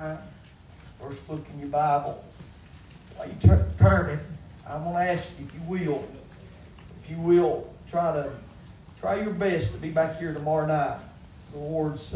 First book in your Bible. While you turn it, I want to ask you if you will, try your best to be back here tomorrow night. The Lord's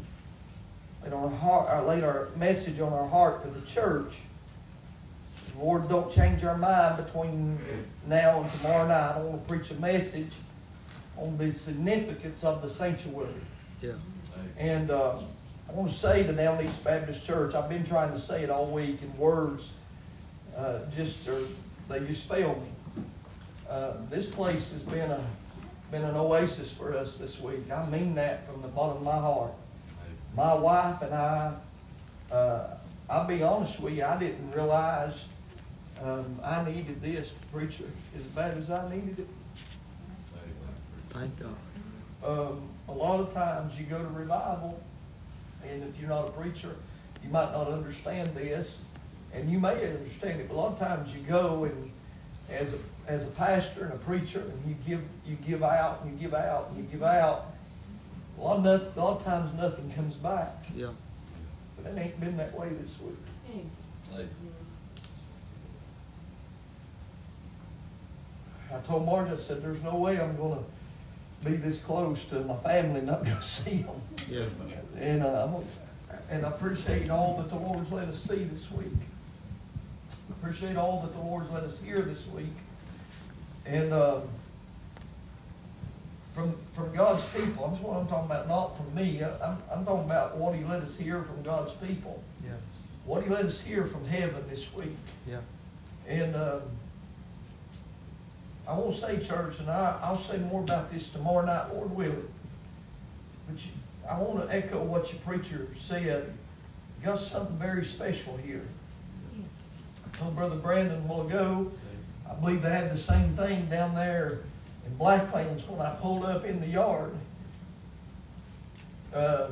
laid our message on our heart for the church. Lord, don't change our mind between now and tomorrow night. I want to preach a message on the significance of the sanctuary. Yeah. And I want to say to Down East Baptist Church, I've been trying to say it all week, and words they just fail me. This place has been an oasis for us this week. I mean that from the bottom of my heart. My wife and I'll be honest with you, I didn't realize I needed this preacher as bad as I needed it. Thank God. A lot of times you go to revival, and if you're not a preacher, you might not understand this, and you may understand it, but a lot of times you go and as a pastor and a preacher, and you give out and you give out and you give out. A lot of times nothing comes back. Yeah. But it ain't been that way this week. I told Marge, I said, there's no way I'm going to be this close to my family not going to see them. Yeah. And I appreciate all that the Lord's let us see this week. I appreciate all that the Lord's let us hear this week. And from God's people, that's what I'm talking about, not from me. I'm talking about what He let us hear from God's people. Yes. What He let us hear from heaven this week. Yeah. And I won't say, church, and I'll say more about this tomorrow night, Lord willing. But I want to echo what your preacher said. You got something very special here. I told Brother Brandon a while ago, I believe they had the same thing down there in Blacklands when I pulled up in the yard. It's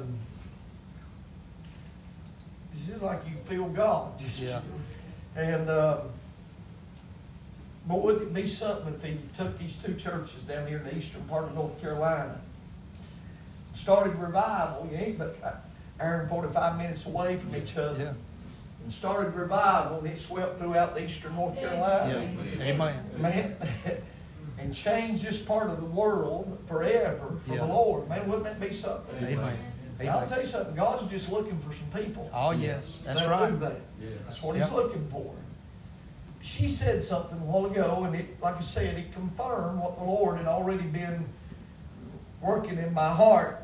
just like you feel God. Yeah. And but wouldn't it be something if he took these two churches down here in the eastern part of North Carolina, started revival? You ain't but an hour and 45 minutes away from each other. Yeah. And started revival, and it swept throughout the eastern North Carolina. Yeah. Amen. Man, and changed this part of the world forever for the Lord. Man, wouldn't that be something? Amen. And I'll tell you something, God's just looking for some people. Oh, yes. That's that right. do that. That's what He's looking for. She said something a while ago, and it, like I said, it confirmed what the Lord had already been working in my heart.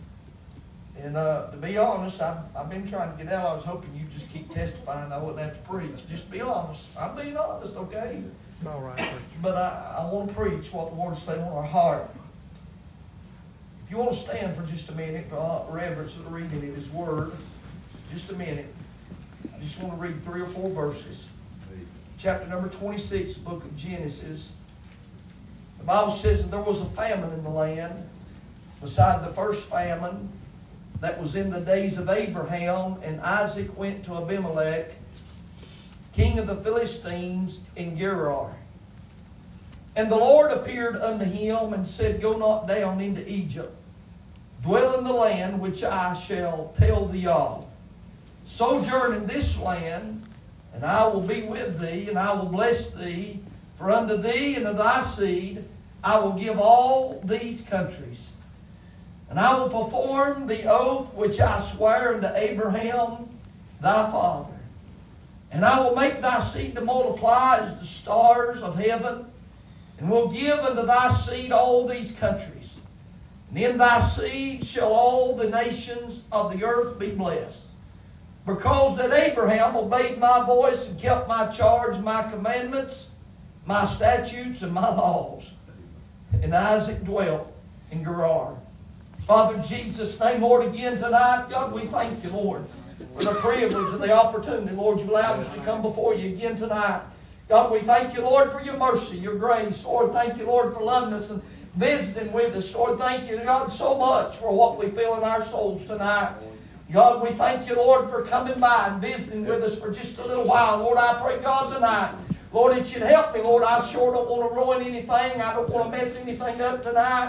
And to be honest, I've been trying to get out. I was hoping you'd just keep testifying. I wouldn't have to preach. Just be honest. I'm being honest, okay? It's all right. But I want to preach what the Lord's laying on our heart. If you want to stand for just a minute for reverence of the reading of His Word, just a minute. I just want to read 3 or 4 verses. Chapter number 26, book of Genesis. The Bible says that there was a famine in the land, beside the first famine that was in the days of Abraham, and Isaac went to Abimelech, king of the Philistines, in Gerar. And the Lord appeared unto him and said, Go not down into Egypt. Dwell in the land which I shall tell thee of. Sojourn in this land, and I will be with thee, and I will bless thee. For unto thee and to thy seed I will give all these countries. And I will perform the oath which I sware unto Abraham thy father. And I will make thy seed to multiply as the stars of heaven, and will give unto thy seed all these countries. And in thy seed shall all the nations of the earth be blessed. Because that Abraham obeyed my voice and kept my charge, my commandments, my statutes, and my laws. And Isaac dwelt in Gerar. Father, in Jesus' name, Lord, again tonight, God, we thank you, Lord, for the privilege and the opportunity, Lord, you allowed us to come before you again tonight. God, we thank you, Lord, for your mercy, your grace. Lord, thank you, Lord, for loving us and visiting with us. Lord, thank you, God, so much for what we feel in our souls tonight. God, we thank you, Lord, for coming by and visiting with us for just a little while. Lord, I pray, God, tonight, Lord, that you'd help me. Lord, I sure don't want to ruin anything. I don't want to mess anything up tonight.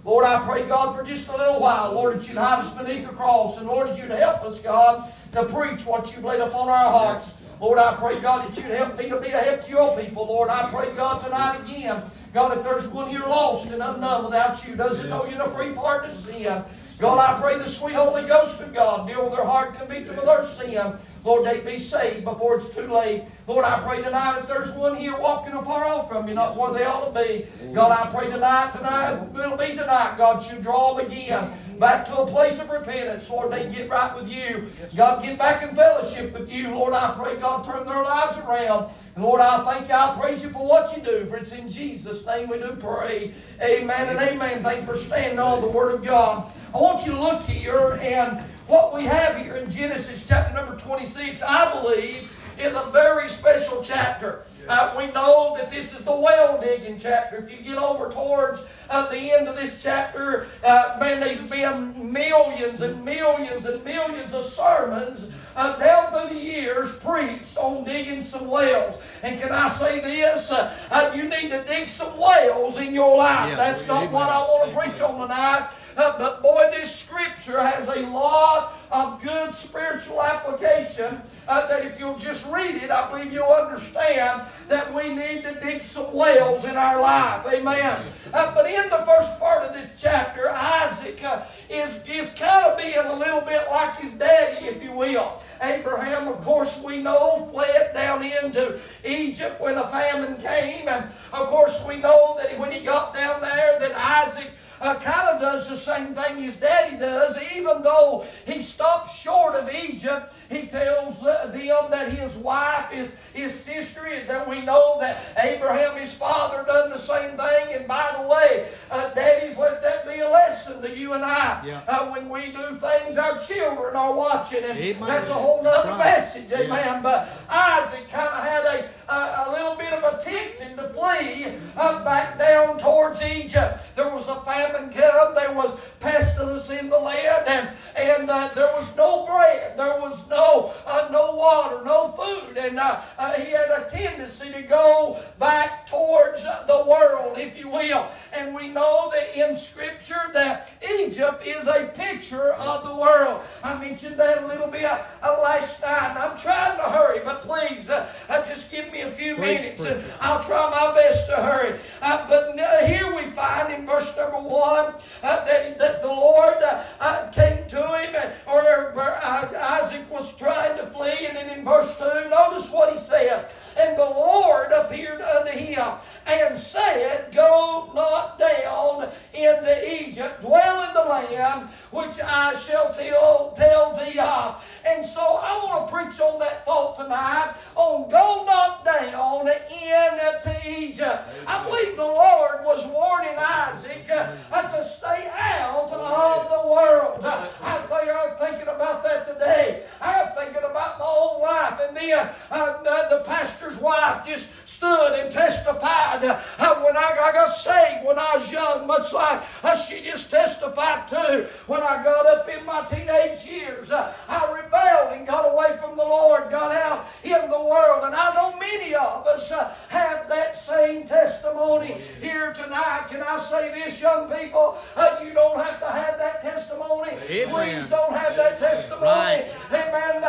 Lord, I pray, God, for just a little while, Lord, that you'd hide us beneath the cross. And Lord, that you'd help us, God, to preach what you've laid upon our hearts. Lord, I pray, God, that you'd help me to be a help to your people. Lord, I pray, God, tonight again, God, if there's one here lost and undone without you, doesn't know you're the free pardon of sin, God, I pray the sweet Holy Ghost of God deal with their heart, convict them of their sin. Lord, they be saved before it's too late. Lord, I pray tonight if there's one here walking afar off from you, not where they ought to be. God, I pray tonight, it'll be tonight, God, you draw them again back to a place of repentance. Lord, they get right with you. God, get back in fellowship with you. Lord, I pray, God, turn their lives around. And Lord, I thank you, I praise you for what you do. For it's in Jesus' name we do pray. Amen and amen. Thank you for standing on the Word of God. I want you to look here, and what we have here in Genesis chapter number 26, I believe, is a very special chapter. We know that this is the well digging chapter. If you get over towards the end of this chapter, man, there's been millions and millions and millions of sermons down through the years preached on digging some wells. And can I say this? You need to dig some wells in your life. That's not what I want to preach on tonight. But boy, this scripture has a lot of good spiritual application that if you'll just read it, I believe you'll understand that we need to dig some wells in our life. Amen. But in the first part of this chapter, Isaac is kind of being a little bit like his daddy, if you will. Abraham, of course, we know, fled down into Egypt when a famine came. And, of course, we know that when he got down there that Isaac kind of does the same thing his daddy does. Even though he stops short of Egypt, he tells them that his wife is his sister, and that we know that Abraham, his father, done the same thing. And by the way, daddies, let that be a lesson to you and I. When we do things, our children are watching, and that's a whole other message. Amen. But Isaac kind of had a little bit of a tempting to flee back down towards Egypt. There was a famine come, there was pestilence in the land, and there was no bread, there was no water, no food, and he had a tendency to go back towards the world, if you will. And we know that in Scripture that Egypt is a picture of the world. I mentioned that a little bit last night, and I'm trying to hurry, but please just give me a few minutes, and I'll try my best to hurry. But here we find in verse number 1 that the Lord came to him, or Isaac was trying to flee, and then in verse 2, notice what he said. And the Lord appeared unto him and said, Go not down into Egypt, dwell in the land which I shall tell thee of. And so I want to preach on that thought tonight, on go not down into Egypt. I believe the Lord was warning Isaac to stay out of the world. I'm thinking about that today. I'm thinking about my own life. And then the pastor's wife just stood and testified when I got saved when I was young, much like she just testified too. When I got up in my teenage years, I rebelled and got away from the Lord, got out in the world. And I know many of us have that same testimony here tonight. Can I say this, young people? You don't have to have that testimony. Amen. Please don't have that testimony. Right. Amen.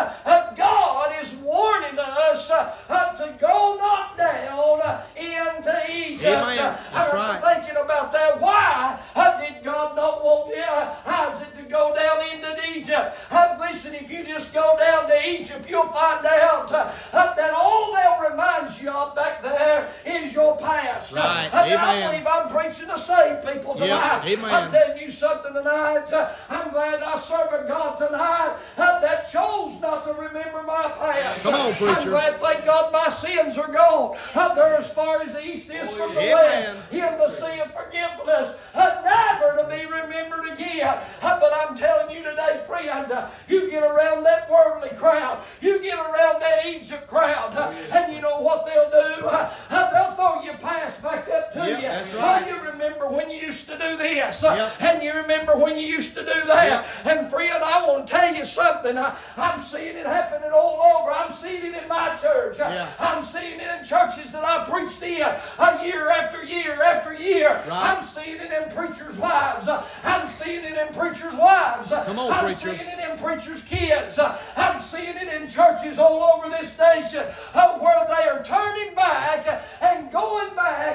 God is warning us to go not down into Egypt. Amen. I'm thinking about that. Why did God not want Isaac to go down into Egypt? Listen, if you just go down to Egypt, you'll find out that all they'll remind you of back there is your past. Right. I believe I'm preaching to save people tonight. Yep. I'm telling you something tonight. I'm glad I serve a God tonight that chose not to remember my past. Come on, preacher. I'm glad, thank God, my sins are gone. They're as far as the east is from the west. In the sea of forgiveness, never to be remembered again. But I'm telling you today, friend, you get around that worldly crowd, you get around that Egypt crowd, and you know what they'll do? They'll throw your past back up to you. That's right. You remember when you used to do this, and you remember when you used to do that. And friend, I want to tell you something. I'm seeing it happening all over. I'm seeing it in my church. I'm seeing it in churches that I preached in year after year after year. I'm seeing it in preachers' wives. I'm seeing it in preachers' wives. I'm seeing it in preachers' kids. I'm seeing it in churches all over this nation where they are turning back and going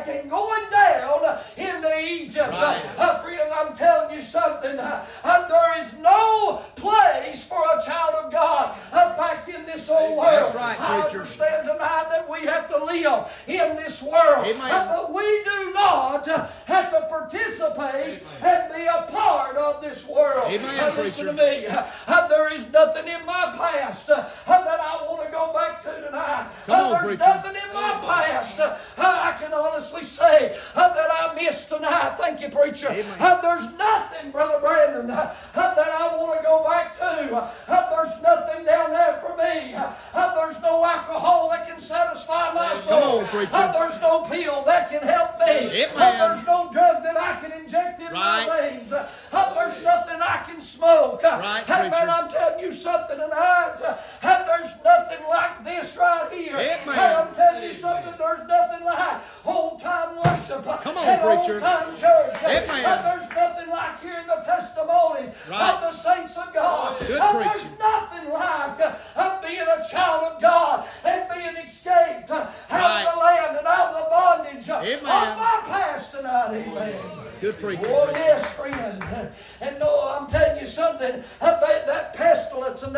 down into Egypt. Friend, I'm telling you something. There is no place for a child of God back in this old world. That's right, I preacher. understand tonight that we have to live in this world. But we do not have to participate and be a part of this world. Listen to me. There is nothing in my past that I want to go back to tonight. There's nothing in my past I can honestly say that I missed tonight. Thank you, preacher. There's nothing, Brother Brandon, that I want to go back to. There's nothing down there for me. There's no alcohol that can satisfy my soul. There's no pill that can help me. There's no drug that I can inject in my veins. There's nothing I can smoke. Man, I'm telling you something tonight. There's nothing like this right here. I'm telling you something. There's nothing like old-time worship and old-time church. There's nothing like hearing the testimonies of the saints of God. There's nothing like being a child of God and being escaped out of the land and out of the bondage of my past tonight. Amen. Good preacher. Oh, yes, friend. And no, I'm telling you something. That pestilence and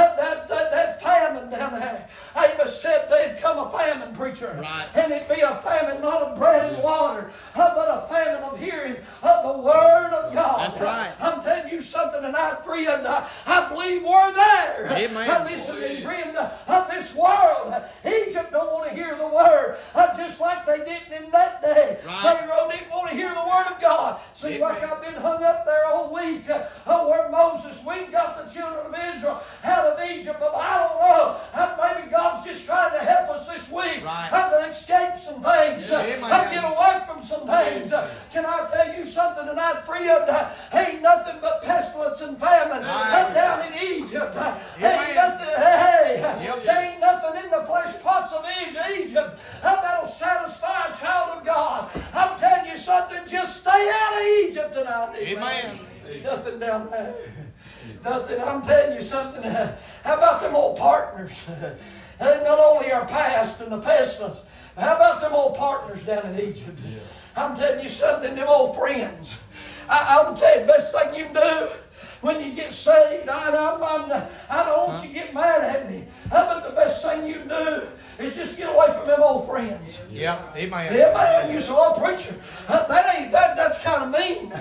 that famine down there. Amos said there'd come a famine, preacher. And it'd be a famine not of bread and water, but a famine of hearing of the Word of God. That's right. I'm telling you something tonight, friend. I believe we're there. Amen. Listen to me, friend. This world, Egypt don't want to hear the Word, just like they didn't in that day. Pharaoh didn't want to hear the Word of God. Seems like I've been hung up there all week where Moses, we got the children of Israel out of Egypt, but I don't know. Maybe God's just trying to help us this week to escape some things, get away from some things. Can I tell you something tonight, friend? Ain't nothing but pestilence and famine down in Egypt. Ain't nothing. There ain't nothing in the flesh pots of Egypt that'll satisfy a child of God. I'm telling you something. Just stay out of Egypt tonight. Amen. Nothing down there. Nothing. I'm telling you something. How about them old partners? Not only our past and the pestilence, but how about them old partners down in Egypt? I'm telling you something. Them old friends. I'm telling you, the best thing you can do when you get saved, I don't want you to get mad at me, but the best thing you can do is just get away from them old friends. Amen. You say, "Oh, preacher, that's kind of mean."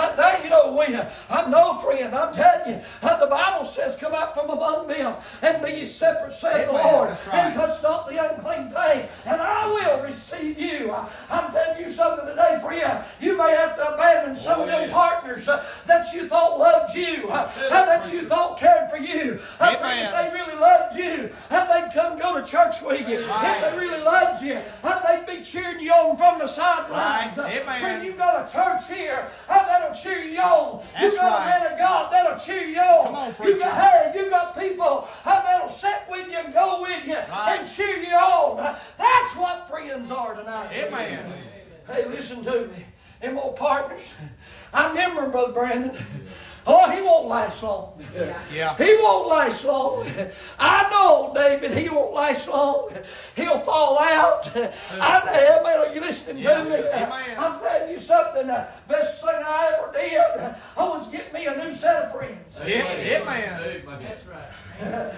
I'm no friend. I'm telling you, the Bible says, "Come out from among them and be ye separate," saith the Lord, "and touch not the unclean thing, and I will receive you." I'm telling you something today, friend. You may have to abandon some of them partners that you thought loved you, that you thought cared for you. If they really loved you, they'd come go to church with you. If they really loved you, they'd be cheering you on from the sidelines. Friend, you got a church here that'll cheer you on. You got a man of God that'll cheer you on. Come on, preacher. You got people that'll sit with you and go with you and cheer you on. That's what friends are tonight. Amen. Hey, listen to me. Them old partners. I remember Brother Brandon. Oh, he won't last long. He won't last long. I know, David, he won't last long. He'll fall out. Are you listening to me? I'm telling you something. Best thing I ever did, I was get me a new set of friends. Amen. That's right.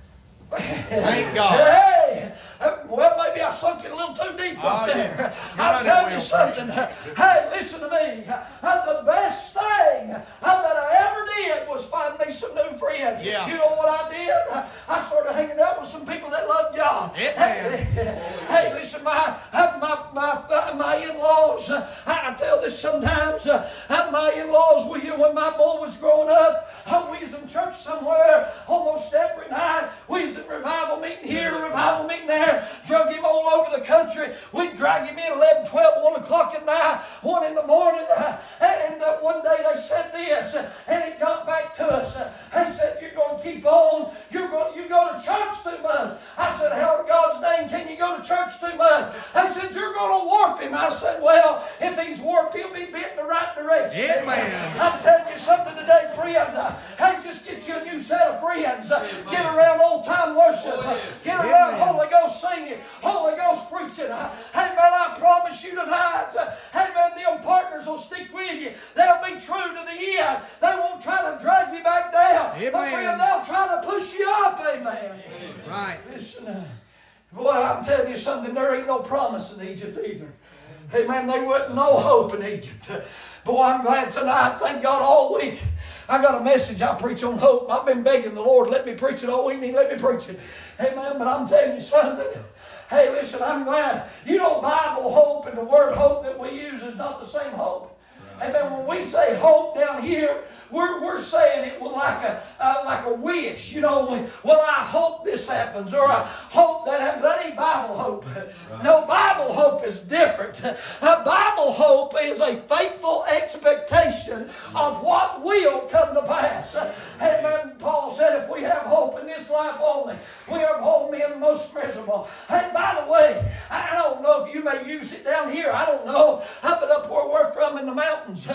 Thank God. Hey, well, maybe I sunk it a little too deep up there. I'm telling you something. Hey, listen to me. The best thing that I ever did was find me some new friends. You know what I did? I started hanging out with some people that loved God. Hey, listen, my in-laws, I tell this sometimes, my in-laws, when my boy was growing up, we was in church somewhere almost every night. We was in revival meeting here, revival meeting there, drug him all over the country. We'd drag him in 11, 12, 1 o'clock at night, 1 in the morning. And one day they said this, and it got back to us. They said, "You're going to keep listen. Boy, I'm telling you something. There ain't no promise in Egypt either. Amen. There wasn't no hope in Egypt. Boy, I'm glad tonight. Thank God all week. I got a message I preach on hope. I've been begging the Lord, let me preach it all week, and He let me preach it. Amen. But I'm telling you something. Hey, listen, I'm glad. You know, Bible hope and the word hope that we use is not the same hope. Amen. When we say hope down here, we're saying it like a wish. You know, well, I hope this happens, or I hope that happens. That ain't Bible hope. No, Bible hope is different. Bible hope is a faithful expectation of what will come to pass. Amen. Paul said, if we have hope in this life only, we are all men most miserable. And by the way, I don't know if you may use it down here. I don't know. But up where we're from in the mountains,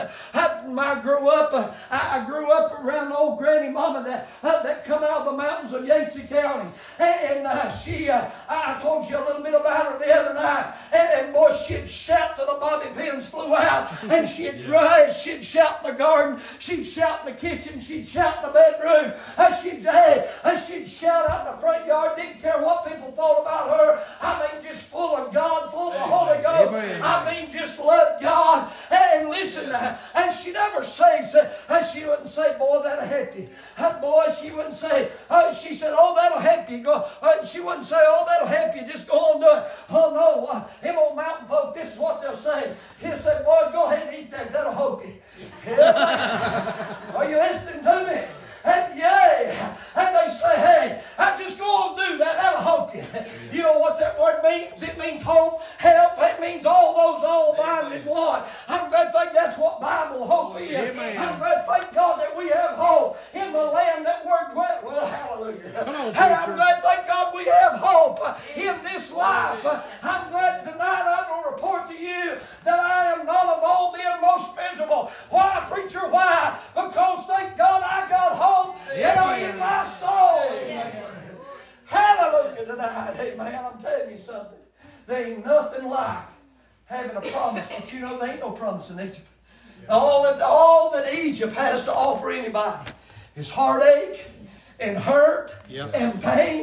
I grew up around old Granny Mama that come out of the mountains of Yancey County. And I told you a little bit about her the other night. And boy, she'd shout till the bobby pins flew out. And she'd shout in the garden. She'd shout in the kitchen. She'd shout in the bedroom. And she'd shout out in the front yard. Didn't care what people thought about her. I mean, just full of God, full of the Holy Ghost. Amen. I mean, just loved God. And listen, and she never says, she wouldn't say, boy, that'll help you. Boy, she wouldn't say, she said, oh, that'll help you. Go. She wouldn't say, oh, that'll help you. Just go on, do it. Oh, no. Them old mountain folk, this is what they'll say. He'll say, boy, go ahead and eat that. That'll help you. Are you listening to me? And yeah, and they say, hey, just go on and do that. That'll help you. You know what that word means? It means hope, help. It means all those all-minded one. I'm glad to think that's what Bible hope is. Amen. I'm glad to thank God that we have hope in the land that we're dwelling. Well, hallelujah. Come on, hey, I'm glad to thank God we have hope in this life. I'm glad tonight I'm going to report to you that I am not of all men most miserable. Why, preacher? Why? Because thank God I got hope. In my soul. Amen. Hallelujah tonight. Amen. I'm telling you something. There ain't nothing like having a promise. But you know, there ain't no promise in Egypt. All that Egypt has to offer anybody is heartache and hurt and pain.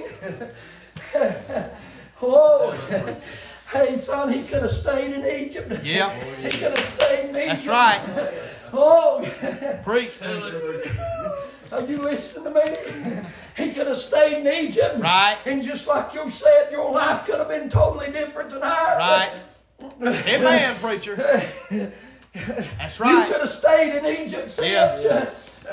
Oh, hey, son, he could have stayed in Egypt. Yep. He could have stayed in Egypt. That's right. Oh. Preach. Are you listening to me? He could have stayed in Egypt. Right. And just like you said, your life could have been totally different tonight. Right. Amen, preacher. That's right. You could have stayed in Egypt. Yeah.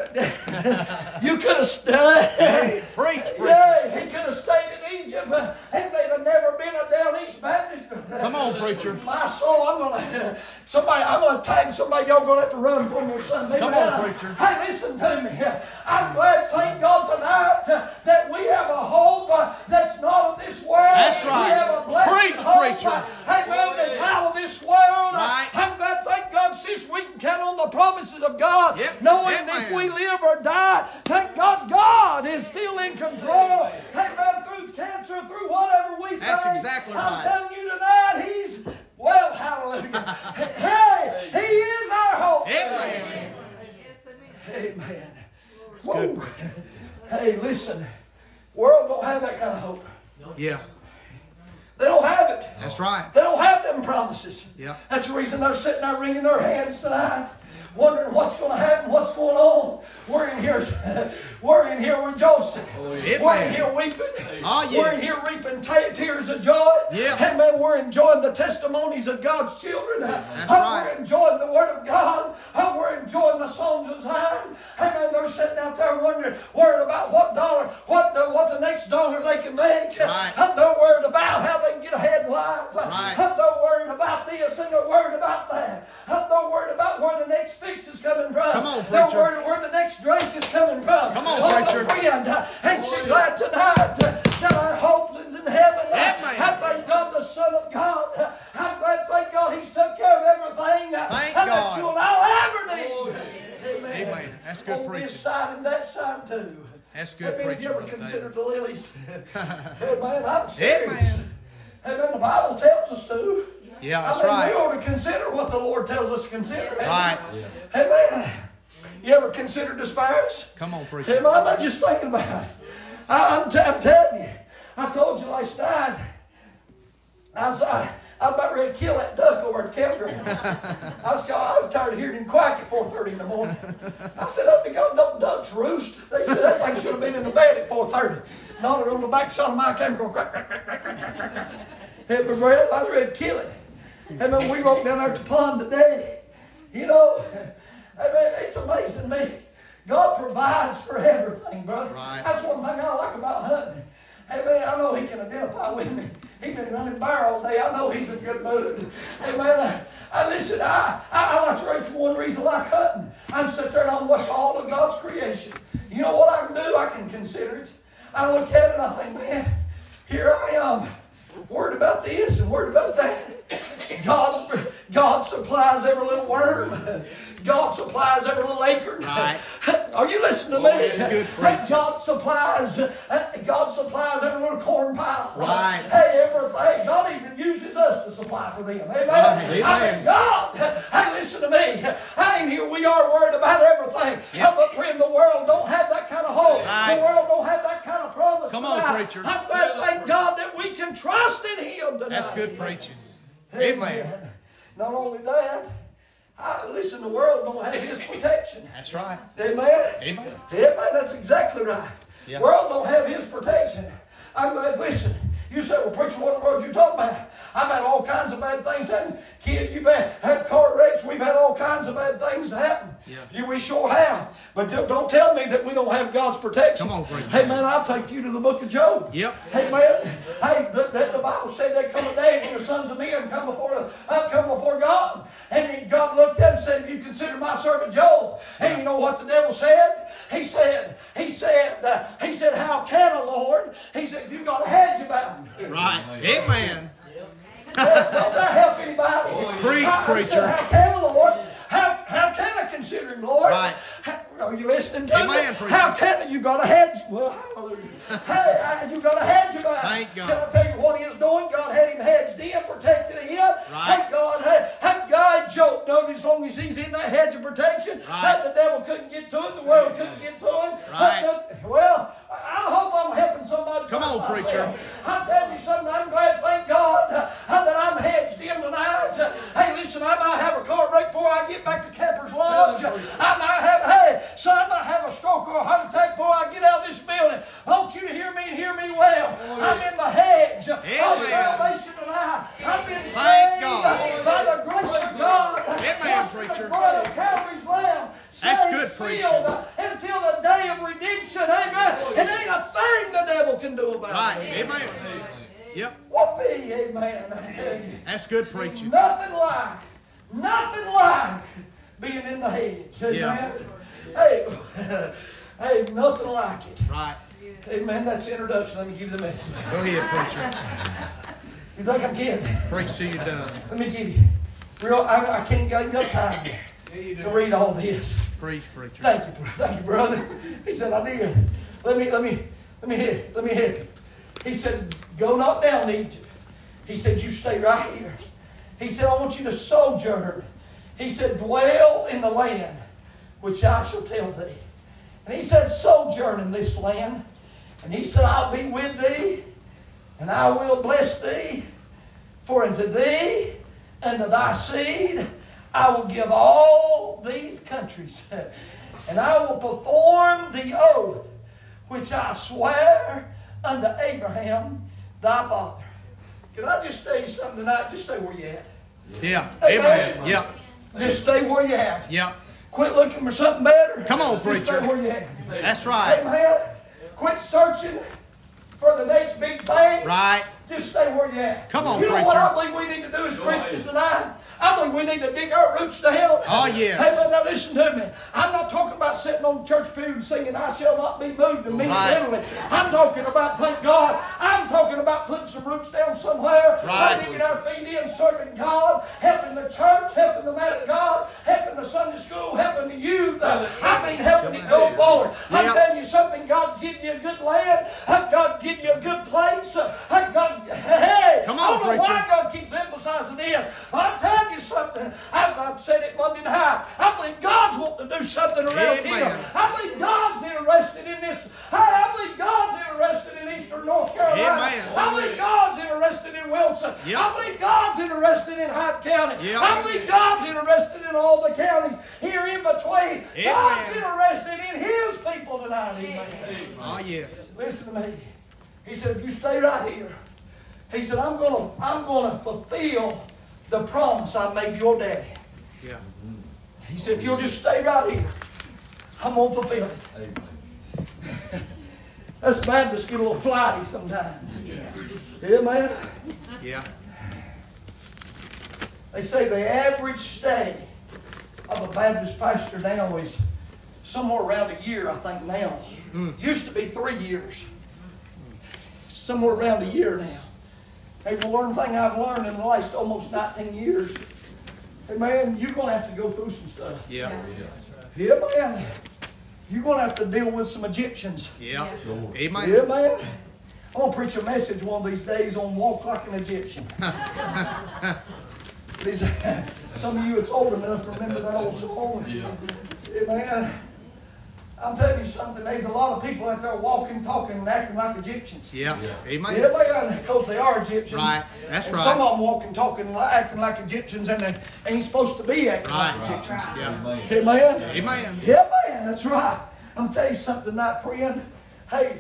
You could have stayed. Hey, preach. Yeah, he could have stayed in Egypt, and they'd have never been a down East Baptist. Come on, preacher. My soul, I'm gonna tag somebody. Y'all gonna have to run for me or something. Come on, preacher. Hey, listen to me. I'm glad, thank God tonight, that we have a hope that's not of this world. That's right. We have a blessed Preach, hope. preacher. Amen. That's out of this world. Right. I'm glad, thank God, sis, we can count on the promises of God. Yep. Knowing Amen. if we live or die, thank God, God is still in control. Amen. Through cancer, through whatever we That's face, exactly I'm right. telling you tonight, well, hallelujah. Hey, He is our hope. Amen. Amen. It's good, preacher. Hey, listen. World don't have that kind of hope. Yeah. They don't have it. That's right. They don't have them promises. Yeah. That's the reason they're sitting there wringing their hands tonight, wondering what's going to happen, what's going on. We're in here rejoicing. We're in here weeping. Oh, yes. We're in here reaping tears of joy. Yeah. Amen. We're enjoying the testimonies of God's children. That's right. We're enjoying the Word of God. We're enjoying the songs of Zion. Amen. They're sitting out there wondering, worried about what the next dollar they can make. Right. They're worried about how they can get ahead in life. Right. They're worried about this and they're worried about that. They're worried about where the next fix is coming from. Come on, they're preacher. worried where the next drink is coming from. Come on, my preacher. friend, ain't you glad tonight that our hope is in heaven? Amen. I thank God, the Son of God. I'm glad, thank God, He's took care of everything Thank that God. you'll not ever need. Amen. Amen. That's good On preaching. this side and that side too. That's good Amen. Have you ever preaching, Brother considered David. the lilies? Amen. I'm serious. Amen. Amen. The Bible tells us to. Yeah, that's We right. ought to consider what the Lord tells us to consider. Right. Amen. You ever considered the sparrows? Come on, preacher. Amen. I'm not just thinking about it. I'm telling you. I told you last I was about ready to kill that duck over at the campground. I was tired of hearing him quack at 4:30 in the morning. I said, "Up to God, don't ducks roost?" They said that thing should have been in the bed at 4:30. Not on the back side of my camera going quack, quack, quack, quack, quack, quack, quack. Every breath, I was ready to kill it. And then we walked down there at the pond today. You know, it's amazing to me. God provides for everything, brother. Right. That's one thing I like about hunting. Hey, man, I know he can identify with me. He's been running bear all day. I know he's in good mood. Hey, man, listen, that's one reason I like hunting. I can sit there and I watch all of God's creation. You know what I can do? I can consider it. I look at it and I think, man, here I am, worried about this and worried about that. God supplies every little worm. God supplies every little acorn. Right. Are you listening to me? That's good preaching. God supplies every little corn pile. Right. Hey, everything. God even uses us to supply for them. Amen. Right. Amen. I mean, God. Hey, listen to me. And here we are worried about everything. Yep. But friend, the world don't have that kind of hope. Right. The world don't have that kind of promise. Come on, tonight. preacher. I'm glad, thank God, that we can trust in Him tonight. That's good preaching. Amen. Not only that, listen, the world don't have His protection. That's right. Amen. Amen. Amen. That's exactly right. Yeah. The world don't have His protection. I'm glad. Listen, you say, "Well, preacher, what in the world you talking about?" I've had all kinds of bad things happen. Kid, you've had car wrecks. We've had all kinds of bad things happen. Yeah. We sure have. But don't tell me that we don't have God's protection. Come on, preacher. Hey, man, I'll take you to the book of Job. Yep. Hey, man. Hey, the Bible said there come a day when the sons of men come before God. And God looked at him and said, "Have you considered my servant Job?" And you know what the devil said? He said, "How can a Lord?" He said, "You got a hedge about him." Right. Amen. Don't that help anybody? Preach, I preacher. said, "How can a Lord? How can I consider him, Lord?" Right. Are you listening to Amen, me? preacher. How can you got a hedge? Well, hallelujah. Hey, you got a hedge about him. Thank God. Can I tell you what he is doing? God had him hedged in, protected him. Right. Hey, God, hey, God, Job, notice as long as he's in that hedge of protection, Right. the devil couldn't get to him, the world couldn't get to him. Right. Well, I hope I'm helping somebody. Come on, myself. preacher. I'm telling you something. I'm glad, thank God, that I'm hedged in tonight. Hey, listen, I might have a car wreck before I get back to Camper's Lodge. I might have a stroke or a heart attack before I get out of this building. I want you to hear me and hear me well. I'm in the hedge of salvation tonight. I've been saved God. by the grace of God. Amen, Washed in preacher. the blood of Calvary's Lamb. That's Saved, good preaching. sealed, until the day of redemption. Amen. It ain't a thing the devil can do about Right. it. Amen. Yep. Whoopee, amen. I tell you. That's good preaching. Nothing like being in the hedge. Amen. Yeah. Hey, nothing like it. Right. Amen. That's the introduction. Let me give you the message. Go ahead, preacher. You think I'm kidding? Preach till you're done. Let me give you. I can't get enough time to read all this. Preach, preacher. Thank you, brother. He said, "I did. Let me help you." He said, "Go not down to Egypt." He said, "You stay right here." He said, "I want you to sojourn." He said, "Dwell in the land which I shall tell thee." And he said, "Sojourn in this land." And he said, "I'll be with thee, and I will bless thee. For unto thee and to thy seed I will give all these countries, and I will perform the oath which I swear unto Abraham thy father." Can I just tell you something tonight? Just stay where you're at. Yeah. Amen. Amen. Yep. Just stay where you're at. Yep. Quit looking for something better. Come on, Just preacher. stay where you're at. That's right. Amen. Quit searching for the next big thing. Right. Just stay where you're at. Come on, you know what preacher. I believe we need to do as Christians tonight? I believe we need to dig our roots down. Oh, yes. Hey, but now listen to me. I'm not talking about sitting on the church pew and singing, "I shall not be moved," and mean Right. literally. I'm talking about, thank God, I'm talking about putting some roots down somewhere. Right. Digging our feet in, serving God, helping the church, helping the man of God, helping the Sunday school, helping the youth. I mean, helping it go forward. I'm Yep. telling you something. God give you a good land. God give you a good place. Hey, Come on, I don't know why preacher. God keeps emphasizing this. I'm telling you something. I've said it Monday night. I believe God's wanting to do something around Amen. here. I believe God's interested in this. I believe God's interested in Eastern North North Carolina. Amen. I believe God's interested in Wilson. Yep. I believe God's interested in Hyde County. Yep. I believe God's interested in all the counties here in between. Amen. God's interested in His people tonight. Amen. Oh, yes. Listen to me. He said, if you stay right here, he said, I'm gonna fulfill the promise I made your daddy. Yeah. He said, if you'll just stay right here, I'm gonna fulfill it. Us Baptists get a little flighty sometimes. Yeah, man. Yeah. They say the average stay of a Baptist pastor now is somewhere around a year, I think now. Used to be 3 years. Somewhere around a year now. Hey, the one thing I've learned in the last almost 19 years, hey man, you're going to have to go through some stuff. Yeah. Yeah, man. You're going to have to deal with some Egyptians. Yeah. Sure. Amen. Yeah, man. I'm going to preach a message one of these days on walk like an Egyptian. Some of you that's old enough remember that old song. Yeah, man. I'm telling you something, there's a lot of people out there walking, talking, and acting like Egyptians. Yeah. Amen. Yeah, man, because they are Egyptians. Right. That's and right. Some of them walking, talking, acting like Egyptians, and they ain't supposed to be acting Right. like Egyptians. Yeah. Amen? Amen. Yeah, man, that's right. I'm telling you something tonight, friend. Hey,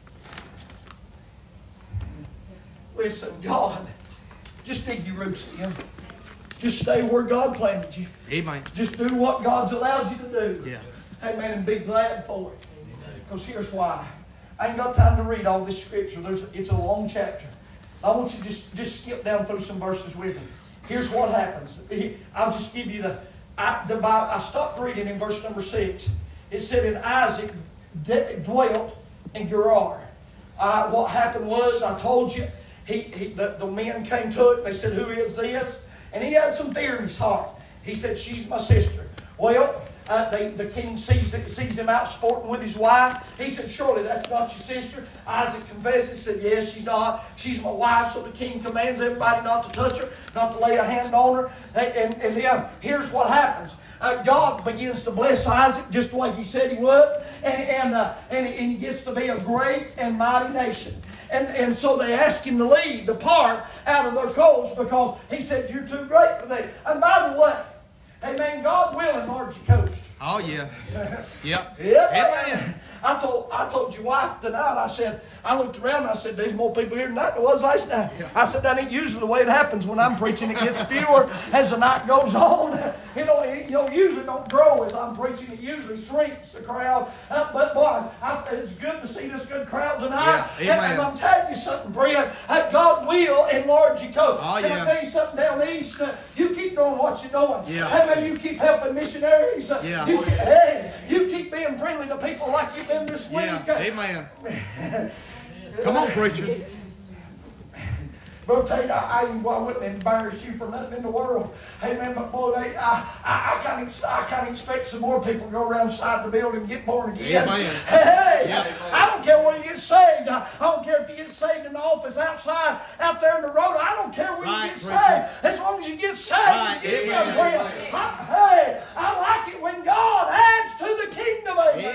listen, God, just dig your roots in. Just stay where God planted you. Amen. Just do what God's allowed you to do. Yeah. Amen, and be glad for it. Because here's why. I ain't got time to read all this scripture. It's a long chapter. I want you to just skip down through some verses with me. Here's what happens. I'll just give you the Bible. I stopped reading in verse number 6. It said, and Isaac dwelt in Gerar. What happened was, I told you, the men came to it, and they said, who is this? And he had some fear in his heart. He said, she's my sister. Well, the king sees him out sporting with his wife. He said, surely that's not your sister. Isaac confesses, said, yes, she's not. She's my wife. So the king commands everybody not to touch her, not to lay a hand on her. And then here's what happens. God begins to bless Isaac just the way he said he would. And he gets to be a great and mighty nation. And so they asked him to depart out of their coast because he said, you're too great for them. And by the way, amen, God will enlarge your coast. Oh, yeah. Yep. Yeah, Amen. I told your wife tonight, I looked around and I said, there's more people here tonight than there was last night. I said, that ain't usually the way it happens when I'm preaching. It gets fewer as the night goes on. Usually don't grow as I'm preaching. It usually shrinks the crowd. But boy, it's good to see this good crowd tonight. Yeah, amen. And I'm telling you something, friend. God will enlarge your coast. Oh, Can I yeah. tell you something down east? You keep doing what you're doing. Yeah. Amen. You keep helping missionaries. Yeah. You keep being friendly to people like you've been this week. Yeah. Amen. Come on, preacher. Brother Tate, I wouldn't embarrass you for nothing in the world. Amen. But boy, I kind of expect some more people to go around inside the building and get born again. Amen. Hey, Yeah. I don't care where you get saved. I don't care if you get saved in the office, outside, out there in the road. I don't care where Right, you get preacher. saved. As long as you get saved, Right, you get amen. friend. Hey, I like it when God adds to the kingdom.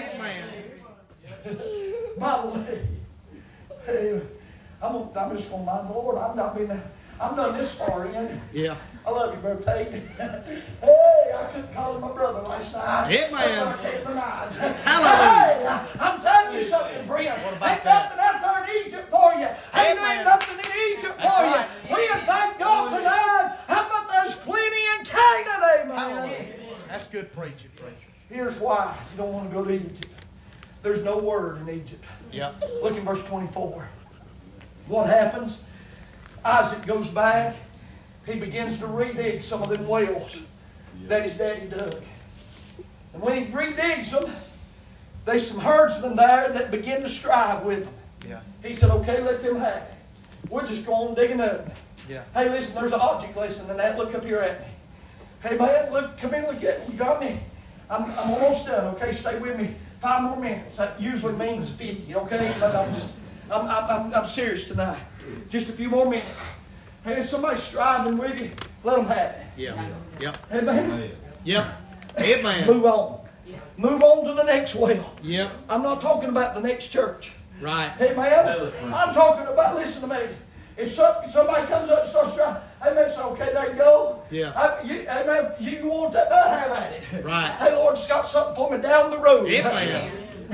Amen. By the way, hey, I'm just going to mind the Lord. I'm done this far in. Yeah. I love you, Brother Tate. Hey, I couldn't call him my brother last night. Amen. I can't deny. Hallelujah. Hey, I'm telling you something, friend. What about Ain't that? nothing out there in Egypt for you. Ain't Amen. nothing in Egypt That's for right. you. Friend, thank God tonight. How about there's plenty in Canaan, amen. Hallelujah. That's good preaching, preacher. Here's why you don't want to go to Egypt. There's no word in Egypt. Yep. Look in verse 24. What happens? Isaac goes back. He begins to redig some of them wells that his daddy dug. And when he redigs them, there's some herdsmen there that begin to strive with him. Yeah. He said, okay, let them have it. We're just going digging up. Yeah. Hey, listen, there's an object lesson in that. Look up here at me. Hey, man, look, come in, look at me. You got me? I'm almost done, okay? Stay with me 5 more minutes. That usually means 50, okay? But I'm serious tonight. Just a few more minutes. Hey, if somebody's striving with you, let them have it. Yeah. Yep. Amen? Yep. Amen. Move on. Move on to the next well. Yep. I'm not talking about the next church. Right. Amen. I'm talking about, listen to me. If somebody comes up and starts trying, amen, it's okay, there you go. Yeah. Amen, you want that, have at it. Right. Hey, Lord's got something for me down the road. Amen.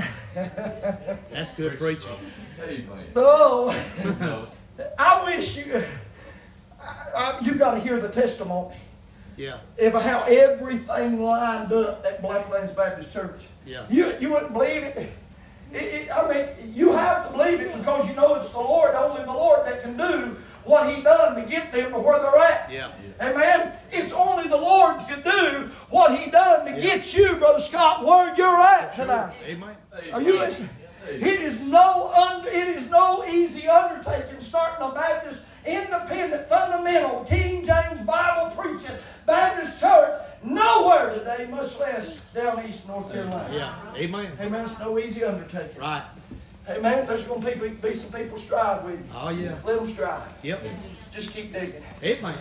That's good preaching. Oh, I wish you got to hear the testimony. Yeah. Of how everything lined up at Blacklands Baptist Church. Yeah. You wouldn't believe it. I mean, you have to believe it because you know it's the Lord, only the Lord that can do what He done to get them to where they're at. Yeah. Amen. It's only the Lord can do what He done to get you, Brother Scott, where you're at tonight. Amen. Are you listening? It is no easy undertaking starting a Baptist independent, fundamental, King James Bible preaching Baptist church nowhere today, much less down east North Carolina. Yeah. Amen. Amen. It's no easy undertaking. Right. Amen. There's going to be some people strive with you. Oh, yeah. Let them strive. Yep. Just keep digging. Amen.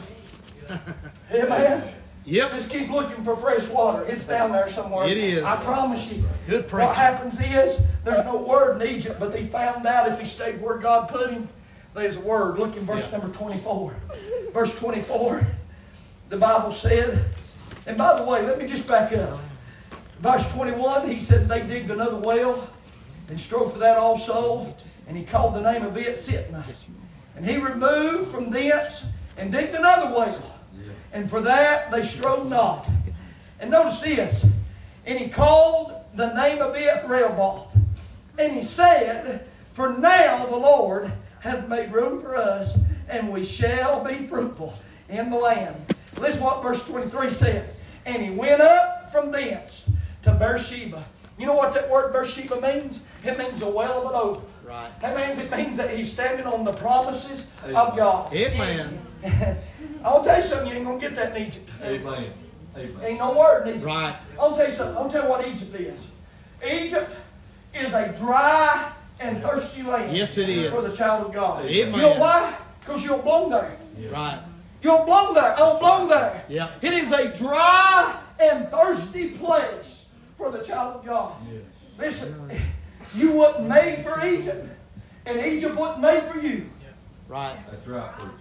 Amen. Yep. Just keep looking for fresh water. It's down there somewhere. It is. I promise you. Good preaching. What happens is, there's no word in Egypt, but they found out if he stayed where God put him, there's a word. Look in verse number 24. Verse 24, the Bible said, and by the way, let me just back up. Verse 21, he said they digged another well and strove for that also, and he called the name of it Sitnah. And he removed from thence and digged another well, and for that they strove not. And notice this, and he called the name of it Rehoboth. And he said, for now the Lord hath made room for us, and we shall be fruitful in the land. Listen what verse 23 says. And he went up from thence to Beersheba. You know what that word Beersheba means? It means a well of an oak. Right. It means that he's standing on the promises of God. Amen. I'll tell you something, you ain't going to get that in Egypt. Amen. Ain't no word in Egypt. Right. I'll tell you something. I'll tell you what Egypt is. Egypt is a dry and thirsty land. Yes, it is. For the child of God. Amen. You know why? Because you'll belong there. Right. You'll belong there. I'll belong there. Yeah. It is a dry and thirsty place for the child of God. Yes. Listen, you wasn't made for Egypt, and Egypt wasn't made for you. Right. That's right, preacher.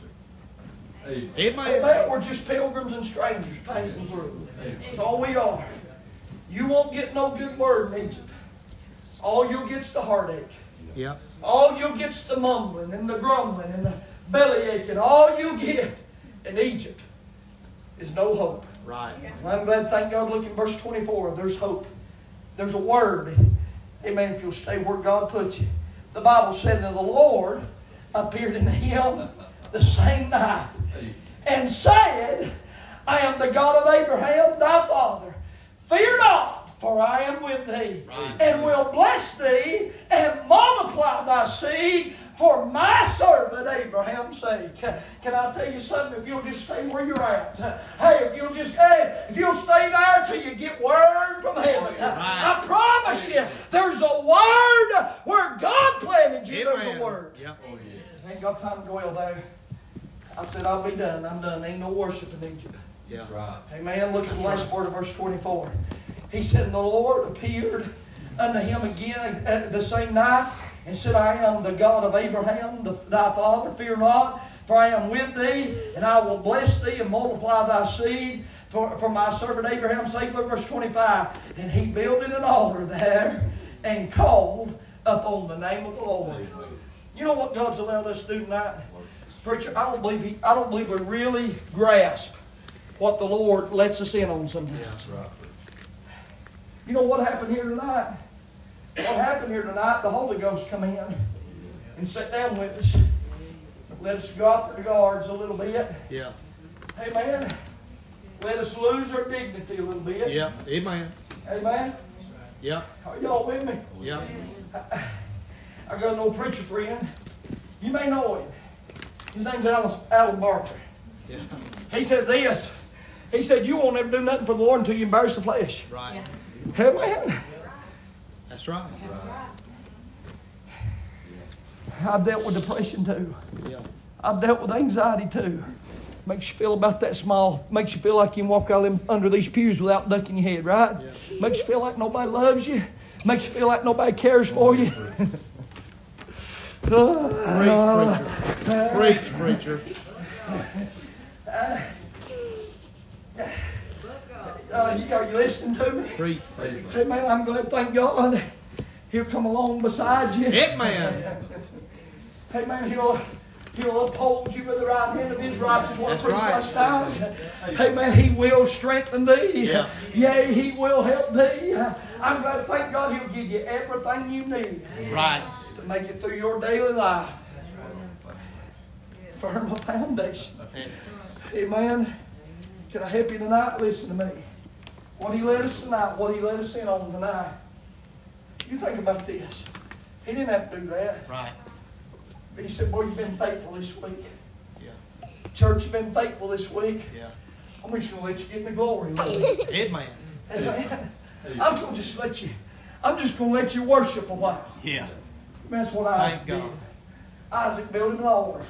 Amen. Amen. We're just pilgrims and strangers passing through. That's all we are. You won't get no good word in Egypt. All you'll get's the heartache. Yep. All you'll get's the mumbling and the grumbling and the belly aching. All you get in Egypt is no hope. Right. And I'm glad, thank God, look in verse 24. There's hope. There's a word. Amen. If you'll stay where God put you. The Bible said that the Lord appeared unto him the same night and said, I am the God of Abraham, thy father. Fear not, for I am with thee, and will bless thee, and multiply thy seed for my servant Abraham's sake. Can I tell you something? If you'll just stay where you're at, if you'll stay there till you get word from heaven, I promise you, there's a word where God planted you. Amen. There's a word. Yep. Oh, yes. I ain't got time to dwell there. I said, I'll be done. I'm done. Ain't no worship in Egypt. Yeah. That's right. Amen. Look at the last part of verse 24. He said, and the Lord appeared unto him again at the same night and said, I am the God of Abraham, thy father. Fear not, for I am with thee, and I will bless thee and multiply thy seed for my servant Abraham's sake. Look, verse 25. And he builded an altar there and called upon the name of the Lord. You know what God's allowed us to do tonight? Preacher, I don't believe we really grasp what the Lord lets us in on sometimes. That's right, preacher. You know what happened here tonight? What happened here tonight, the Holy Ghost come in and sat down with us. Let us go out the guards a little bit. Yeah. Amen. Let us lose our dignity a little bit. Yeah. Amen. Amen. Yeah. Are y'all with me? Yeah. I got an old preacher friend. You may know him. His name's Alan Barker. Yeah. He said this. He said, you won't ever do nothing for the Lord until you embarrass the flesh. Right. Amen. That's right. I've dealt with depression too. Yeah. I've dealt with anxiety too. Makes you feel about that small. Makes you feel like you can walk out under these pews without ducking your head, right? Yeah. Makes you feel like nobody loves you. Makes you feel like nobody cares for you. Preach, preacher. Are you listening to me? Preach, preacher. Hey man, I'm glad, thank God, He'll come along beside you. Amen. Hey man, He'll uphold you with the right hand of His righteousness. What That's preached right. last night. Hey man, He will strengthen thee. Yeah. Yea, He will help thee. I'm glad, thank God, He'll give you everything you need. Right. To make it through your daily life. Firm a foundation. Amen. Can I help you tonight? Listen to me. What He led us tonight, what He led us in on tonight. You think about this. He didn't have to do that. Right. But He said, boy, you've been faithful this week. Yeah. Church, you've been faithful this week. Yeah. I'm just going to let you get in the glory. Amen. Amen. I'm just going to let you worship a while. Yeah. That's what Isaac did. God. Isaac built him an altar.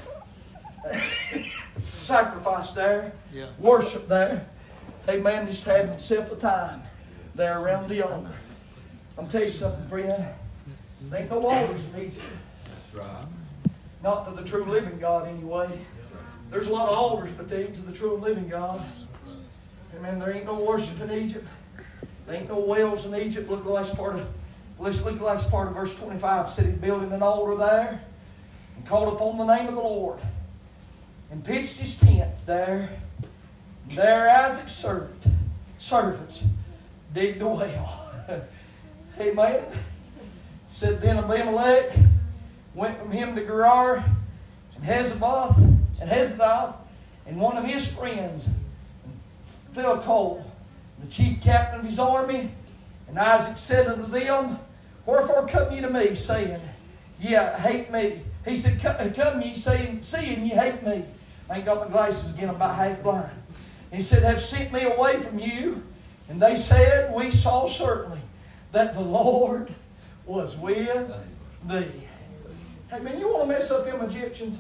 Sacrifice there. Yeah. Worship there. Amen. Just having himself a time there around the altar. I'm telling you something, friend. There ain't no altars in Egypt. That's right. Not to the true living God anyway. There's a lot of altars, but they ain't to the true and living God. Amen. There ain't no worship in Egypt. There ain't no wells in Egypt. Look at the last part of verse 25. Said he building an altar there and called upon the name of the Lord and pitched his tent there. And there Isaac's servants digged a well. Amen. Said then Abimelech went from him to Gerar and Hezeboth and one of his friends, Philcol, the chief captain of his army. And Isaac said unto them, wherefore come ye to me, saying, ye hate me? He said, come ye, saying, seeing ye hate me. I ain't got my glasses again, I'm about half blind. He said, have sent me away from you. And they said, we saw certainly that the Lord was with thee. Hey man, you want to mess up them Egyptians?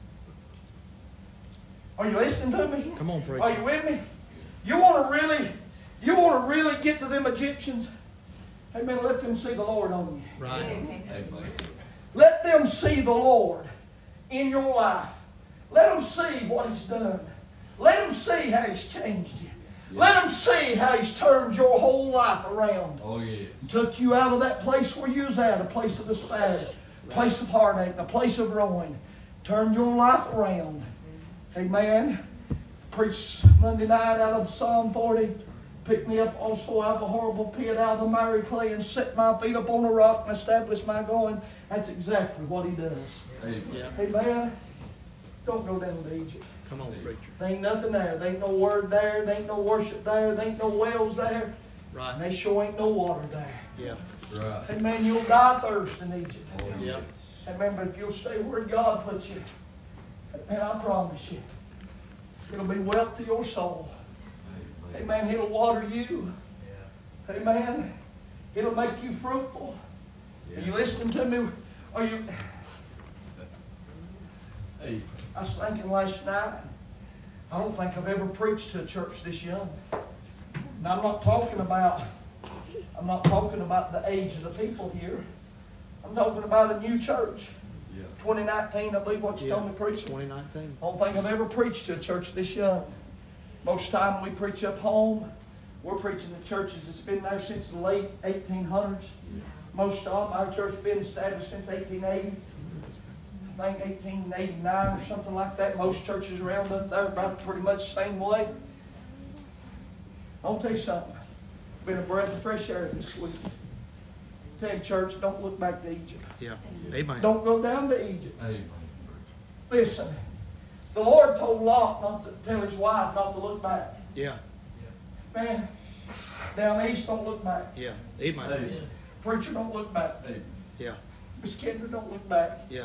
Are you listening to me? Come on, preacher. Are you with me? You want to really get to them Egyptians? Hey man, let them see the Lord on you. Right. Amen. Let them see the Lord in your life. Let them see what He's done. Let them see how He's changed you. Let them see how He's turned your whole life around. Oh, yeah. Took you out of that place where you was at, a place of despair, a place of heartache, a place of ruin. Turned your life around. Amen. Preached Monday night out of Psalm 40. Picked me up also out of a horrible pit, out of the miry clay, and set my feet up on a rock and established my going. That's exactly what He does. Amen. Amen. Don't go down to Egypt. Come on, preacher. There ain't nothing there. There ain't no word there. There ain't no worship there. There ain't no wells there. Right. And there sure ain't no water there. Yeah. Right. Amen. You'll die thirst in Egypt. Oh, Yeah. Amen. But if you'll stay where God puts you, and I promise you, it'll be wealth to your soul. Amen. It'll water you. Amen. It'll make you fruitful. Are you listening to me? Are you? Amen. I was thinking last night, I don't think I've ever preached to a church this young. And I'm not talking about the age of the people here. I'm talking about a new church. Yeah. 2019, I believe what you told me preaching. 2019. I don't think I've ever preached to a church this young. Most of the time when we preach up home, we're preaching to churches that's been there since the late 1800s. Most of them, our church has been established since 1880s. I think 1889 or something like that. Most churches around up there about pretty much the same way. I'll tell you something. It's been a breath of fresh air this week. Tell you, church, don't look back to Egypt. Yeah. Amen. Don't go down to Egypt. Amen. Listen, the Lord told Lot not to tell his wife not to look back. Yeah. Man, down east, don't look back. Yeah. Amen. Amen. Preacher, don't look back. Amen. Yeah. Miss Kendra, don't look back. Yeah.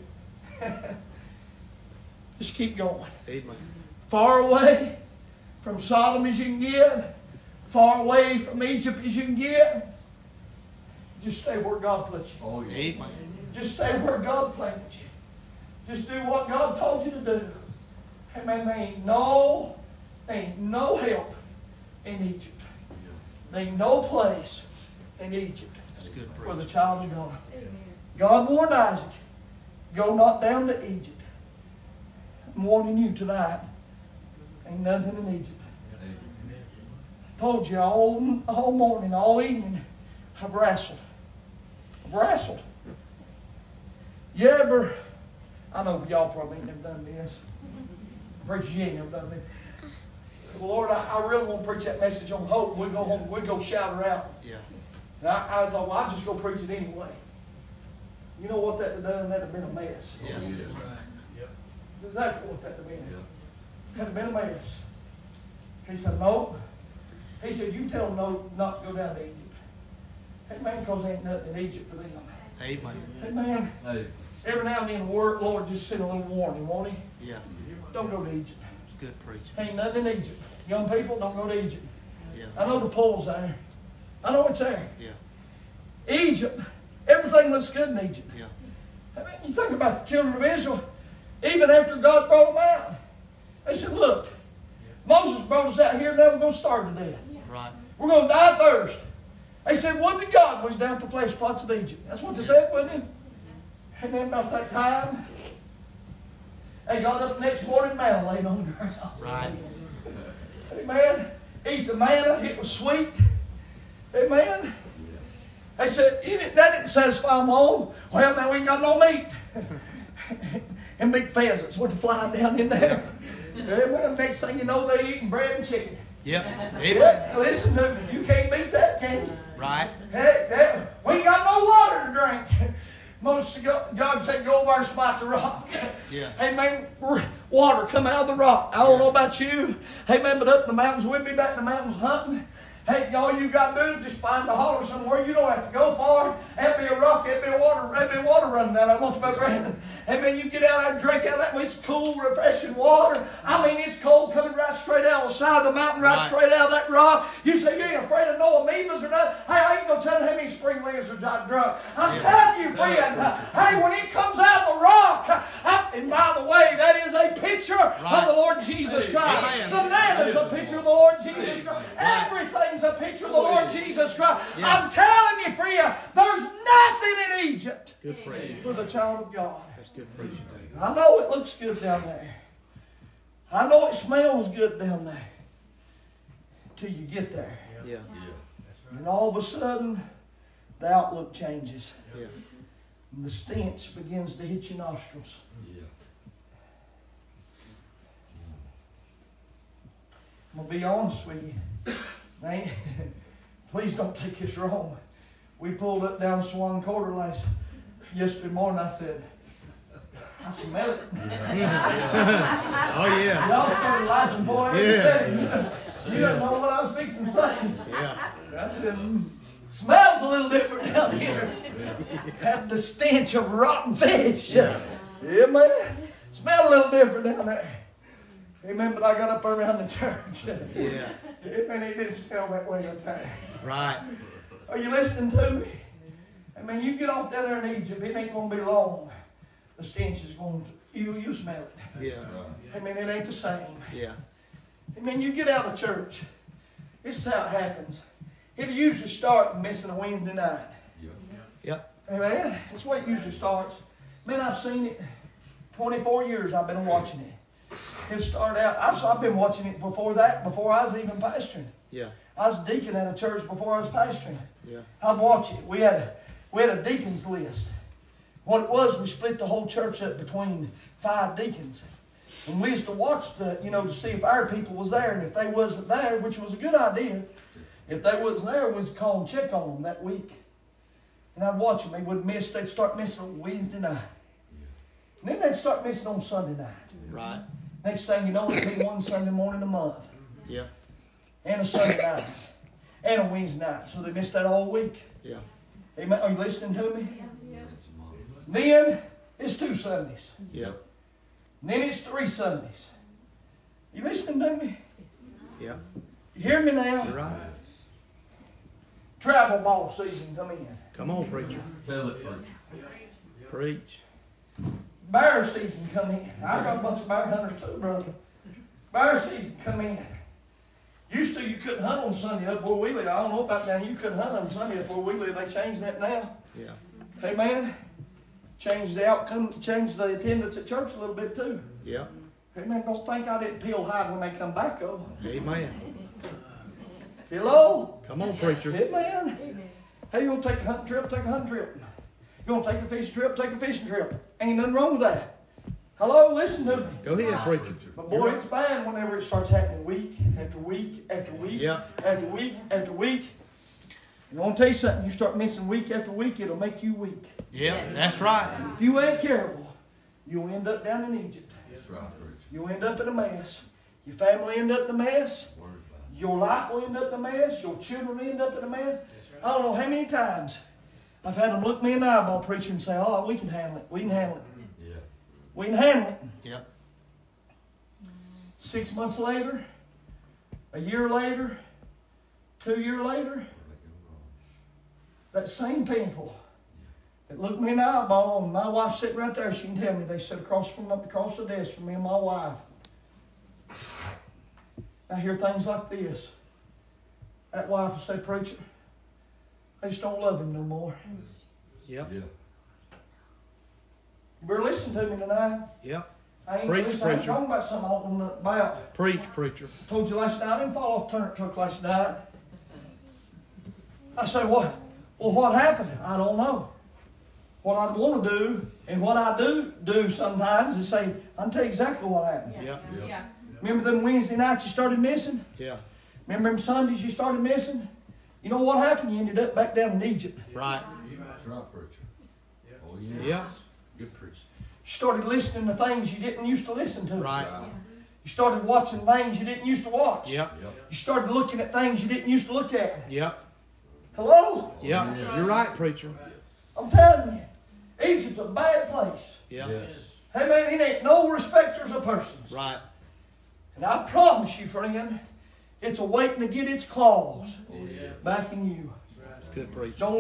Just keep going. Amen. Far away from Sodom as you can get. Far away from Egypt as you can get. Just stay where God put you. Oh, yeah. Amen. Just stay where God planted you. Just do what God told you to do. Amen. There ain't no help in Egypt. There ain't no place in Egypt That's good, for the preacher. child of God. God warned Isaac. Go not down to Egypt. I'm warning you tonight. Ain't nothing in Egypt. Told you all morning, all evening, I've wrestled. You ever, I know y'all probably ain't never done this. Preacher, you ain't never done this. Well, Lord, I really want to preach that message on hope. We'll go home, we'll go shout her out. Yeah. And I thought, well, I'll just go preach it anyway. You know what that would have done? That would have been a mess. Yeah. That's exactly what that would have been. It would have been a mess. He said, no. He said, you tell them no, not to go down to Egypt. Amen, because there ain't nothing in Egypt for them. Amen. Amen. Hey. Every now and then the Lord just send a little warning, won't He? Yeah. Don't go to Egypt. It's good preaching. Ain't nothing in Egypt. Young people, don't go to Egypt. Yeah. I know the pool's there. I know it's there. Yeah. Egypt, everything looks good in Egypt. Yeah. I mean, you think about the children of Israel, even after God brought them out. They said, look, Moses brought us out here, now we're going to starve to death. Right. We're going to die of thirst. They said, would to God was down at the flesh pots of Egypt. That's what they said, wasn't it? And then about that time, they got up the next morning, manna laid on the ground. Right. Amen. Eat the manna, it was sweet. Amen. They said, that didn't satisfy them all. Well, now we ain't got no meat. And big pheasants went flying down in there. Amen. Next thing you know, they eating bread and chicken. Yep. Amen. Yeah, listen to me. You can't beat that, can you? Right. Hey, we ain't got no water to drink. God said, go over and smite the rock. Yeah. Amen. Water come out of the rock. I don't know about you. Amen. But up in the mountains, we'll be back in the mountains hunting. Hey, all you got to do is just find a holler somewhere. You don't have to go far. There'll be a rock. There'll be water running down. I want to about Brandon. Amen. You get out there and drink out of that. It's cool, refreshing water. I mean, it's cold coming right straight out of the side of the mountain, right straight out of that rock. You say you ain't afraid of no amoebas or nothing. Hey, I ain't going to tell you how many spring lizards got drunk. I'm telling you, friend. Hey, when it comes out of the rock, and by the way, that is a picture of the Lord Jesus Christ. Amen. The man is a picture of the Lord Jesus Christ. Everything's a picture of the Lord Jesus Christ. I'm telling you, friend, there's nothing in Egypt Good preaching. for the child of God. That's good preaching, David. I know it looks good down there. I know it smells good down there. Till you get there. Yeah. And all of a sudden, the outlook changes. Yeah. And the stench begins to hit your nostrils. I'm going to be honest with you. Now, please don't take this wrong. We pulled up down Swan Quarter yesterday morning. I said, I smell it. Oh, yeah. Y'all started laughing before I ever said it. You didn't know what I was fixing to say. Yeah. I said, smells a little different down here. Had the stench of rotten fish. Yeah, man. Smell a little different down there. Amen. But I got up around the church. Yeah. Amen. It didn't smell that way up there. Right. Are you listening to me? I mean, you get off down there in Egypt, it ain't going to be long. The stench is going to, you smell it. Yeah. I mean, it ain't the same. Yeah. I mean, you get out of church. This is how it happens. It'll usually start missing a Wednesday night. Yep. Amen. That's the way it usually starts. Man, I've seen it. 24 years I've been watching it. It started out, I've been watching it before that, before I was even pastoring. Yeah. I was deacon at a church before I was pastoring. Yeah. I'd watch it. We had a deacons list. What it was, we split the whole church up between 5 deacons. And we used to watch to see if our people was there. And if they wasn't there, which was a good idea, if they wasn't there, we'd call and check on them that week. And I'd watch them. They would miss. They'd start missing on Wednesday night. And then they'd start missing on Sunday night. Right. Next thing you know, it'd be one Sunday morning a month. Yeah. And a Sunday night. And a Wednesday night. So they missed that all week. Yeah. Amen. Are you listening to me? Then it's 2 Sundays. Yeah. And then it's 3 Sundays. You listening to me? Yeah. You hear me now? You're right. Travel ball season come in. Come on, preacher. Tell it, Preach. Bear season come in. I got a bunch of bear hunters too, brother. Bear season come in. Used to you couldn't hunt on Sunday up where we live. I don't know about now. You couldn't hunt on Sunday up where we live. They changed that now. Yeah. Amen. change the outcome, change the attendance at church a little bit too. Yep. Amen. Don't think I didn't peel hide when they come back, though. Amen. Hello? Come on, preacher. Amen. Hey, you want to take a hunting trip? Take a hunting trip. You want to take a fishing trip? Take a fishing trip. Ain't nothing wrong with that. Hello? Listen to me. Go ahead, preacher. But boy, it's bad whenever it starts happening week after week after week after week after week. And I want to tell you something. You start missing week after week, it'll make you weak. Yeah, that's right. If you ain't careful, you'll end up down in Egypt. That's right, preacher. You'll end up in a mess. Your family end up in a mess. Your life will end up in a mess. Your children will end up in a mess. I don't know how many times I've had them look me in the eyeball, preacher, and say, "Oh, we can handle it. We can handle it. Yeah. We can handle it." Yep. 6 months later, a year later, 2 years later, that same people that looked me in the eyeball, and my wife sitting right there, she can tell me, they sat across the desk from me and my wife. I hear things like this. That wife will say, "Preacher, I just don't love him no more." Yep. Yeah. You better listen to me tonight. Yep. I ain't Preach, listen, I ain't preacher. talking about something I don't know nothing about. Preach, preacher. I told you last night I didn't fall off the turnip truck last night. I say, what? Well, what happened? I don't know. What I want to do, and what I do sometimes is say, I can tell you exactly what happened. Yep. Yeah. Remember them Wednesday nights you started missing? Yeah. Remember them Sundays you started missing? You know what happened? You ended up back down in Egypt. Right. That's right, preacher. Oh, yeah. Yeah. Good preacher. You started listening to things you didn't used to listen to. Right. You started watching things you didn't used to watch. Yep. You started looking at things you didn't used to look at. Yep. Hello? Yep. You're right, preacher. I'm telling you, Egypt's a bad place. Yep. Yes. Hey man, it ain't no respecters of persons. Right. And I promise you, friend, it's a waiting to get its claws Oh, yeah. back in you. That's good preaching. Don't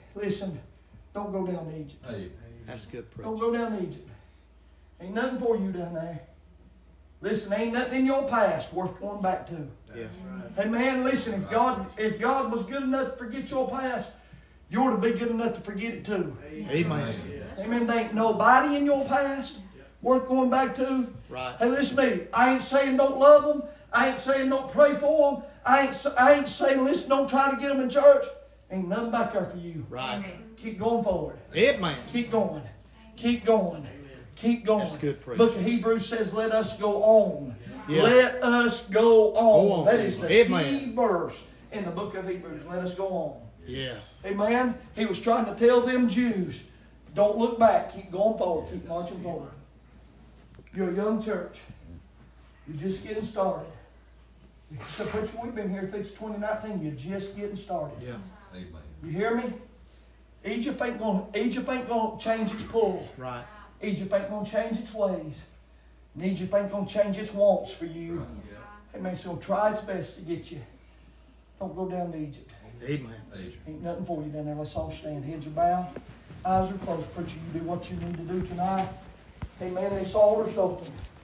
don't go down to Egypt. Hey. That's good Don't preaching. go down to Egypt. Ain't nothing for you down there. Listen, ain't nothing in your past worth going back to. Yeah. Hey man, listen, if God was good enough to forget your past, you ought to be good enough to forget it too. Amen. Amen. There ain't nobody in your past worth going back to. Right. Hey, listen to me. I ain't saying don't love them. I ain't saying don't pray for them. I ain't saying, listen, don't try to get them in church. Ain't nothing back there for you. Right. Keep going forward. Amen. Keep going. Keep going. Keep going. That's good preaching. Book of Hebrews says, let us go on. Yeah. Let us go on. Go on. That is the Amen. key verse in the book of Hebrews. Let us go on. Yeah. Amen. He was trying to tell them Jews, don't look back. Keep going forward. Keep marching forward. You're a young church. You're just getting started. So, preacher, we've been here since 2019. You're just getting started. Yeah. Amen. You hear me? Egypt ain't gonna change its pull. Right. Egypt ain't gonna change its ways. And Egypt ain't gonna change its wants for you. Amen. So try its best to get you. Don't go down to Egypt. Amen. Ain't nothing for you down there. Let's all stand. Heads are bowed. Eyes are closed. Preacher, you do what you need to do tonight. Amen. This altar's open.